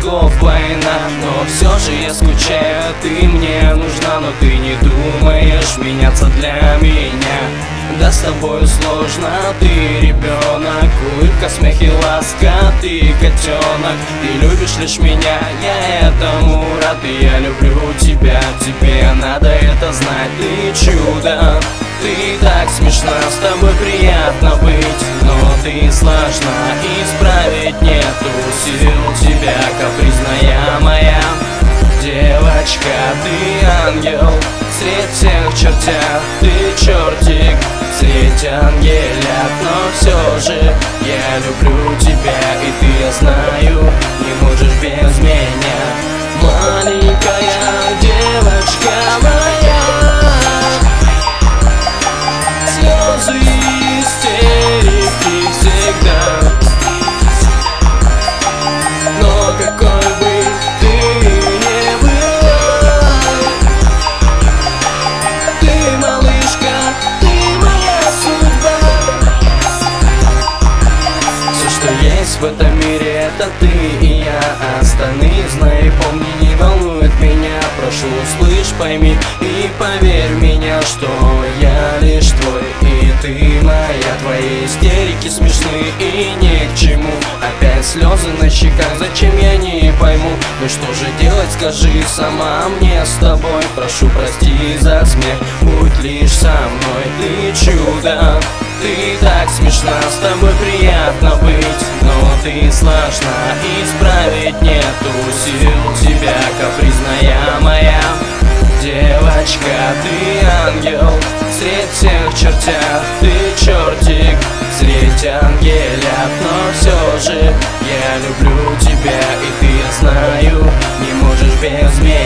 врагов война, но все же я скучаю. Ты мне нужна, но ты не думаешь меняться для меня. Да с тобою сложно, ты ребенок, улыбка, смех и ласка, ты котенок. Ты любишь лишь меня, я этому рад, и я люблю тебя. Тебе надо это знать, ты чудо. Ты так смешна, с тобой приятно быть, но ты сложна, исправить нету сил. Тебя капризная моя девочка, ты ангел средь всех чертят, ты чертик средь ангелят. Но все же я люблю тебя, и ты, я знаю, не можешь без меня. Маленькая девочка моя, слезы и истерики всегда. Но какой бы ты ни была, ты малышка, ты моя судьба. Все, что есть в этом мире, это ты и я. Остальные, знай, помни, не волнует меня. Прошу, услышь, пойми и поверь в меня, что я лишь твой, и ты моя. Твои истерики смешны и ни к чему. Опять слезы на щеках, зачем, я не пойму. Ну что же делать, скажи сама мне с тобой. Прошу, прости за смех, будь лишь со мной. Ты чудо, ты так смешна, с тобой приятно быть, но ты сложна, исправить нету сил. Тебя капризная моя девочка, ты ангел средь всех чертят, ты чертик средь ангелят. Но все же я люблю тебя, и ты, я знаю, не можешь без меня.